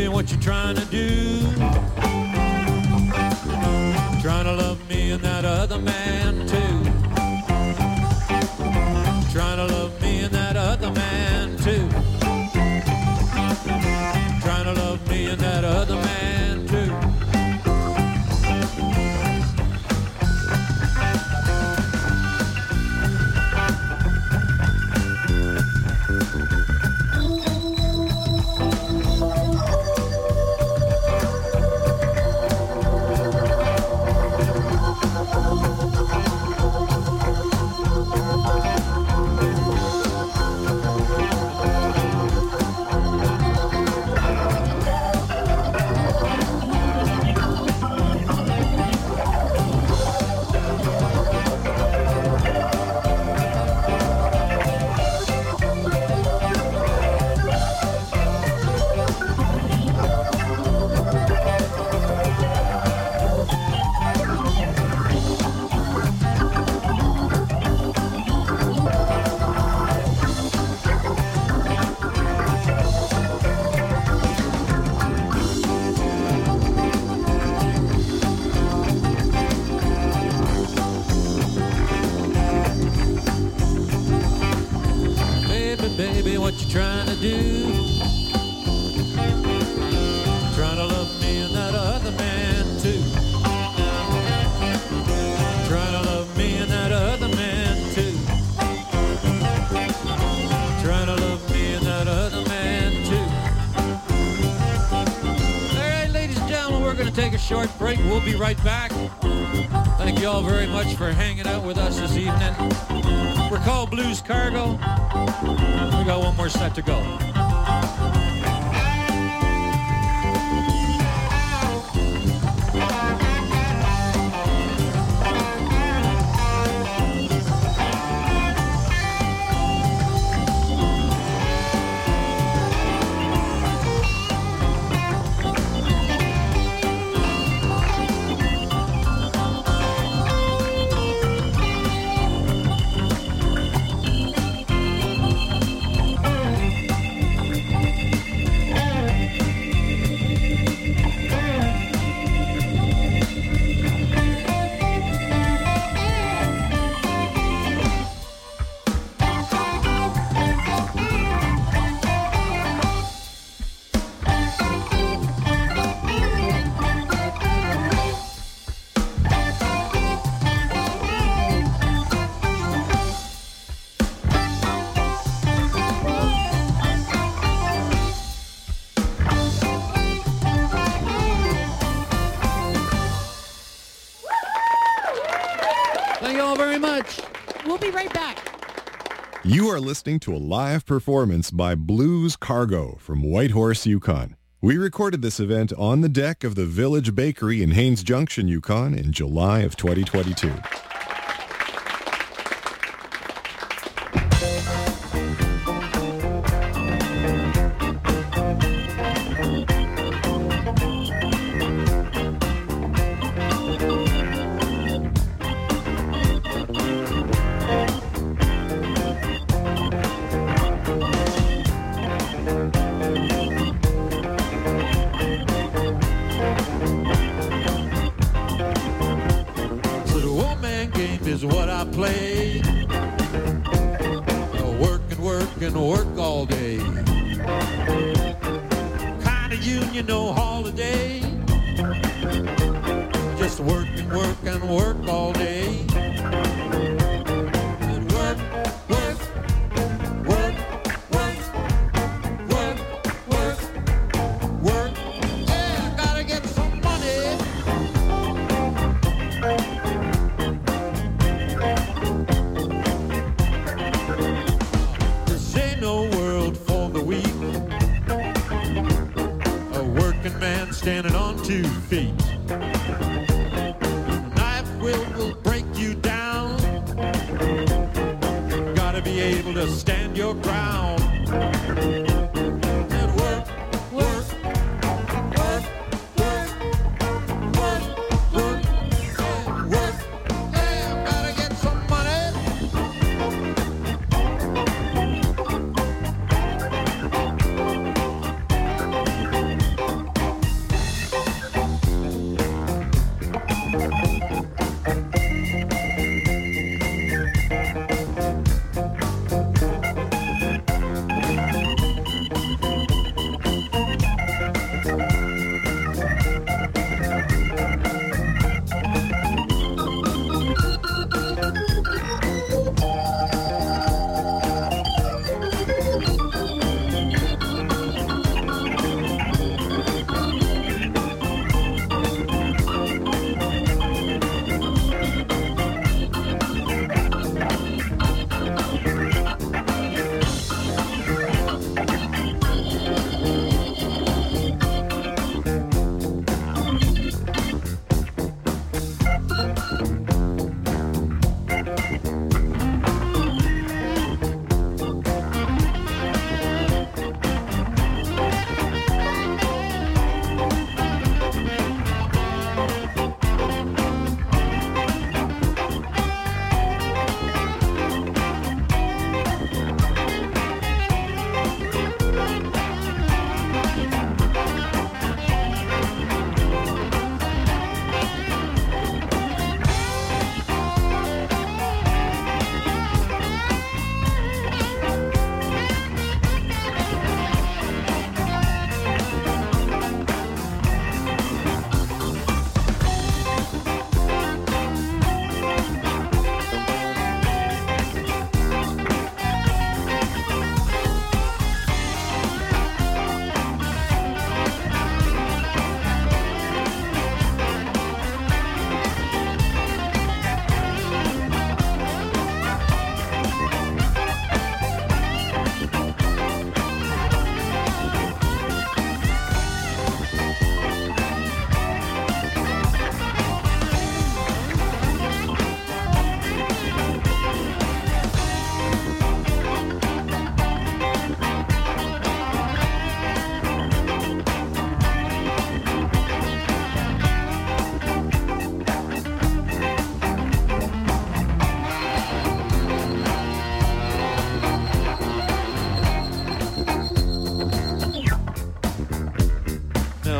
baby, what you trying to do? Trying to love me and that other man too. Trying to love me and that other man too. Trying to love me and that other man too. Baby, what you trying to do? Trying to love me and that other man too. Trying to love me and that other man too. Trying to love me and that other man too. All right, ladies and gentlemen, we're going to take a short break. We'll be right back. Thank you all very much for hanging out with us this evening. We're called Blues Cargo. We got one more set to go. You are listening to a live performance by Blues Cargo from Whitehorse, Yukon. We recorded this event on the deck of the Village Bakery in Haines Junction, Yukon in July of 2022.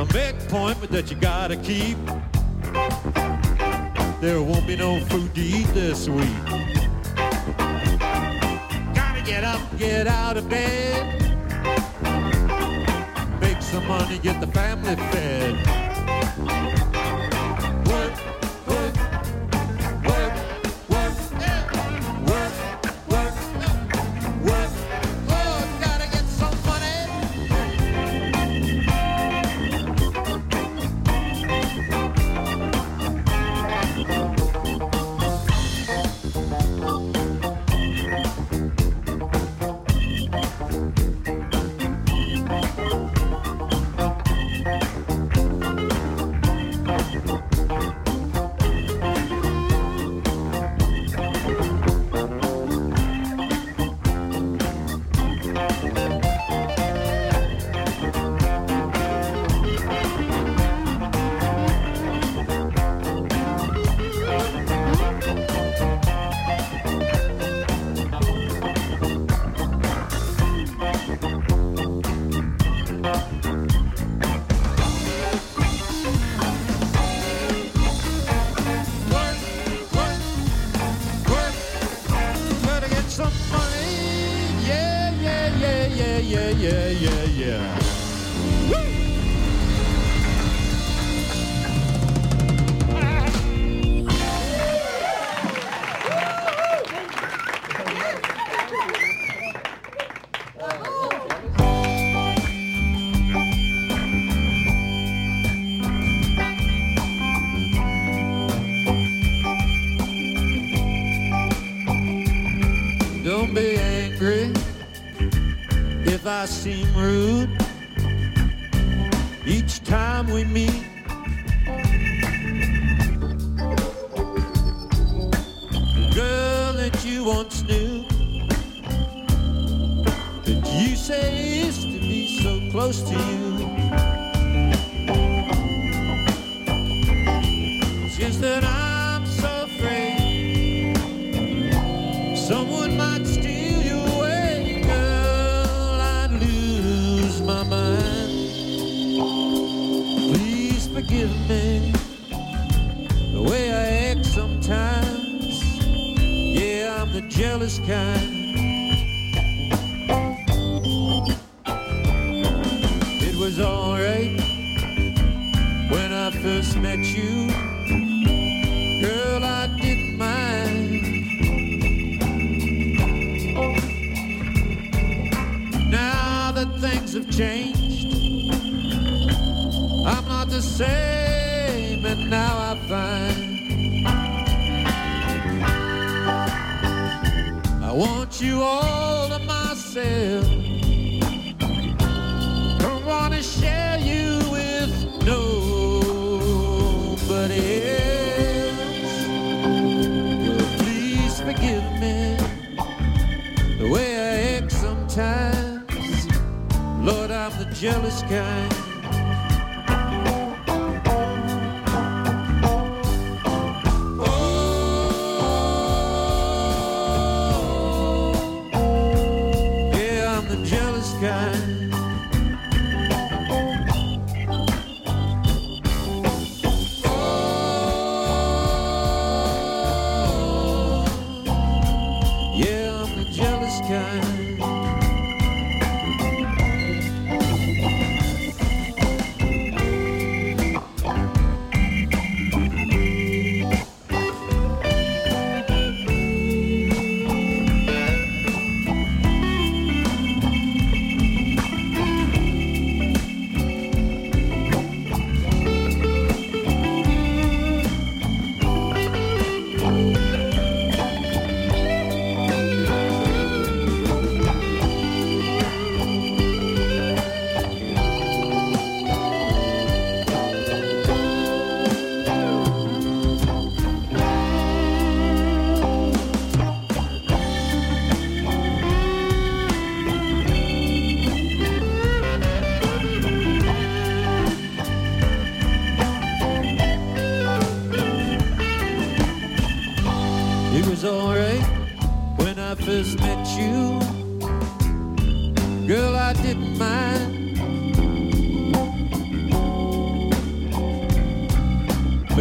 make a appointment that you gotta keep. There won't be no food to eat this week. Gotta get up, get out of bed, make some money, get the family fed. Work, work, work, work, yeah. Work, work, work. Oh, gotta get some money. Don't be angry if I seem rude each time we meet. The girl that you once knew, that you say used to be so close to you. It's just that I'm so afraid someone might steal you away, girl, I'd lose my mind. Please forgive me the way I act sometimes. Yeah, I'm the jealous kind. It was alright when I first met you, girl, I didn't mind. Now that things have changed, I'm not the same, and now I find I want you all to myself. Don't want to share you with nobody else. Well, please forgive me the way I act sometimes. Lord, I'm the jealous kind.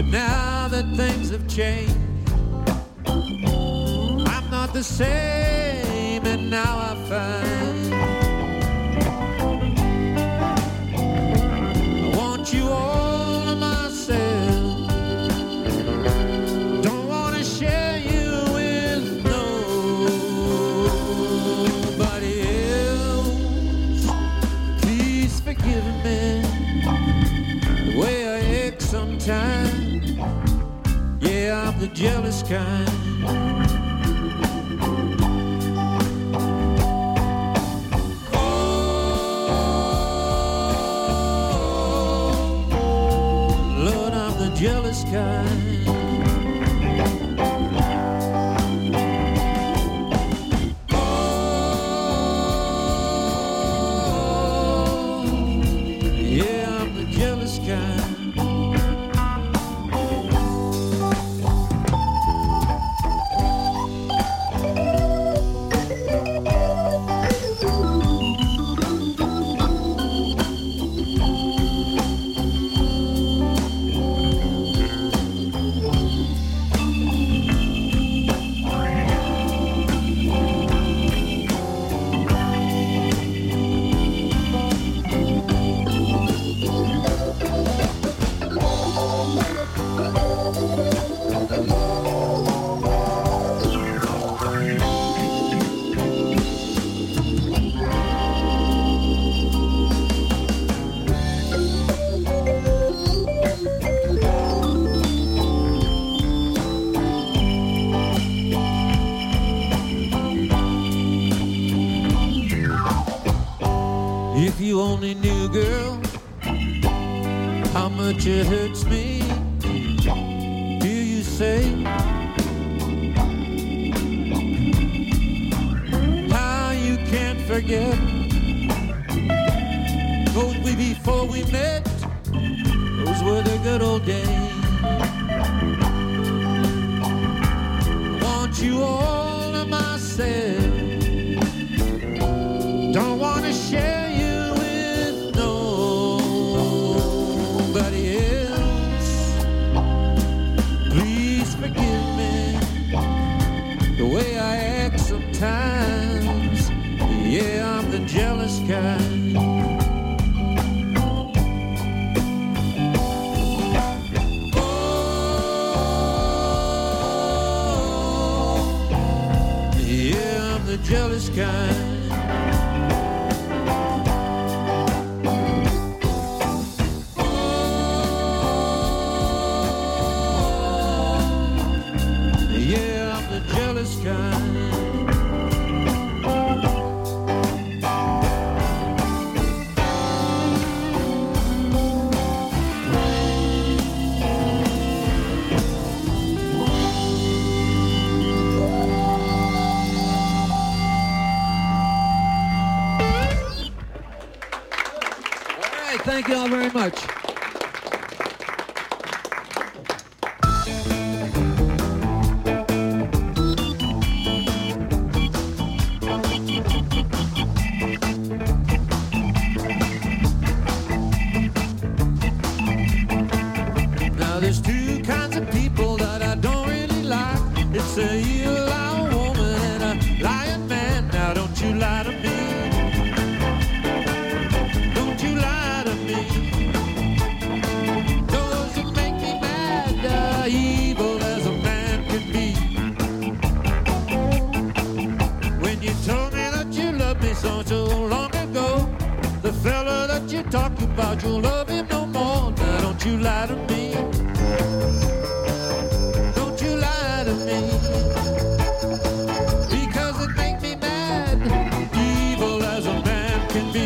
But now that things have changed, I'm not the same, and now I find I want you all to myself. Don't want to share you with nobody else. Please forgive me the way I act sometimes. Yeah, I'm the jealous kind. Jealous kind. Oh, yeah, I'm the jealous kind. If you only knew, girl, how much it hurts me, hear you say how you can't forget those we before we met. Those were the good old days. I want you all to myself. Don't want to share you with nobody else. Please forgive me the way I act sometimes. Yeah, I'm the jealous kind. Oh, yeah, I'm the jealous kind. Thank you all very much. Now there's two kinds of people that I don't really like. It's a evil woman and a lying man. Now don't you lie to me. So long ago, the fella that you talked about, you'll love him no more. Now don't you lie to me. Don't you lie to me. Because it makes me mad, evil as a man can be.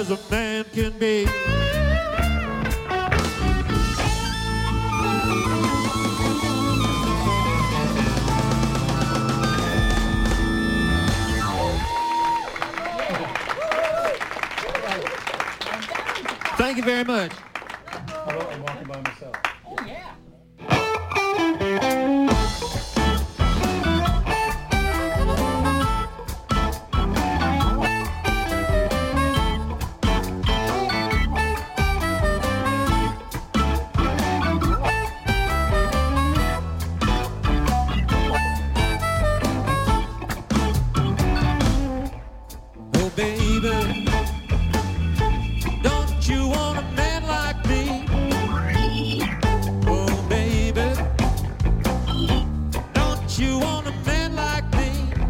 as a man can be. Thank you very much. Hello, I'm walking by myself. Oh, yeah. Oh, baby, don't you want a man like me? Oh, baby, don't you want a man like me?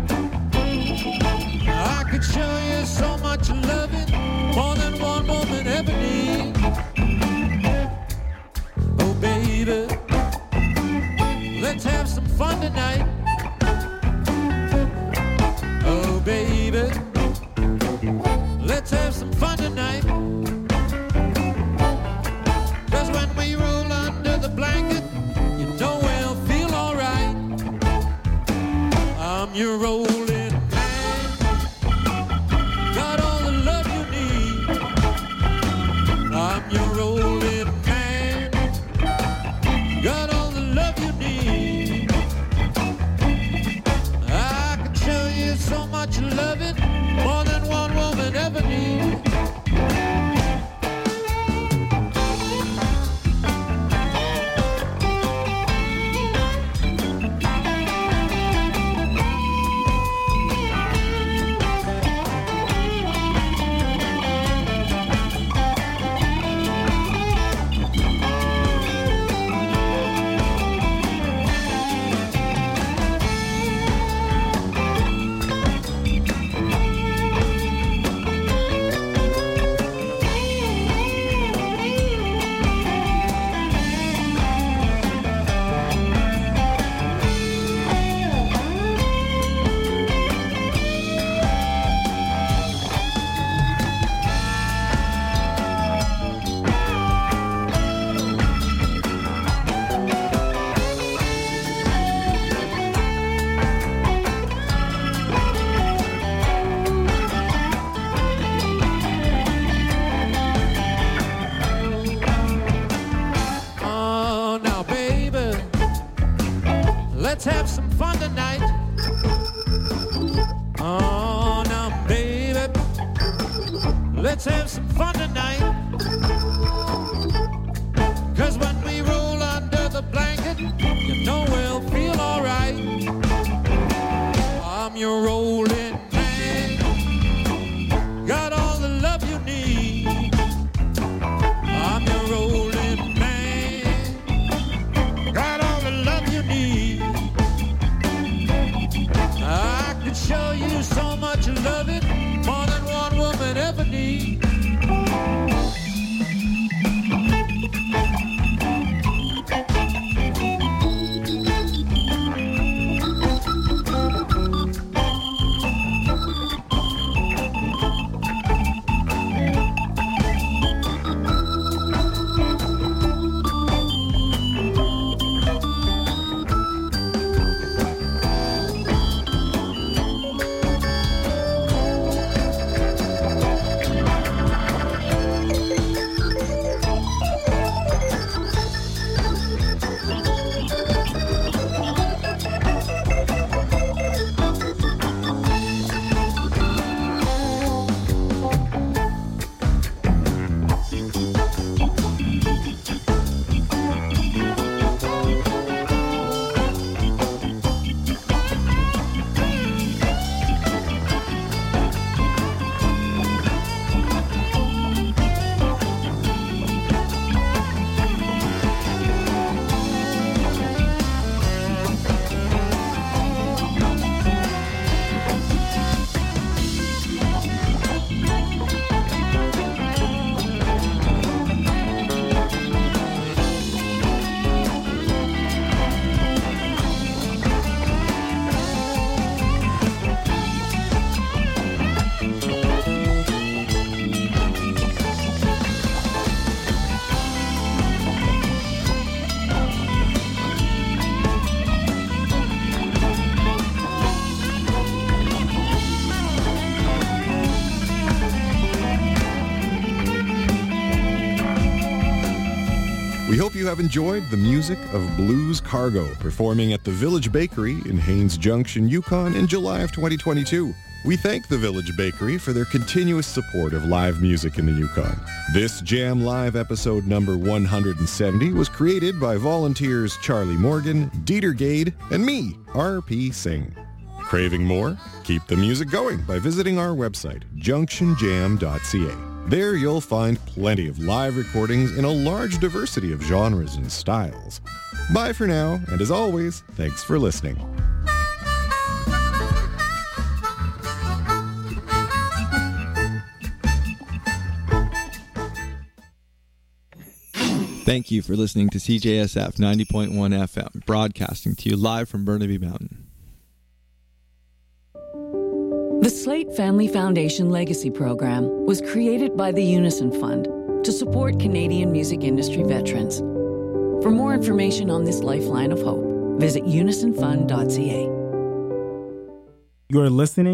I could show you so much loving, more than one woman ever need. Oh, baby, let's have some fun tonight. Oh, baby, let's have some fun tonight. 'Cause when we roll under the blanket, you know we'll feel alright. I'm your rolling man, got all the love you need. I'm your rolling man, got all the love you need. I can show you so much loving, more than one woman ever need. Oh, now, baby, let's have some fun tonight. Oh, now, baby, let's have some fun tonight. 'Cause when we roll under the blanket, you know we'll feel alright. I'm your rolling man, got all the love you need. I'm your rolling man, got all the love you need. I could show you so much loving, more than one woman ever need. We hope you have enjoyed the music of Blues Cargo performing at the Village Bakery in Haines Junction, Yukon in July of 2022. We thank the Village Bakery for their continuous support of live music in the Yukon. This Jam Live episode number 170 was created by volunteers Charlie Morgan, Dieter Gade, and me, R.P. Singh. Craving more? Keep the music going by visiting our website, junctionjam.ca. There you'll find plenty of live recordings in a large diversity of genres and styles. Bye for now, and as always, thanks for listening. Thank you for listening to CJSF 90.1 FM, broadcasting to you live from Burnaby Mountain. The Slate Family Foundation Legacy Program was created by the Unison Fund to support Canadian music industry veterans. For more information on this lifeline of hope, visit unisonfund.ca. You're listening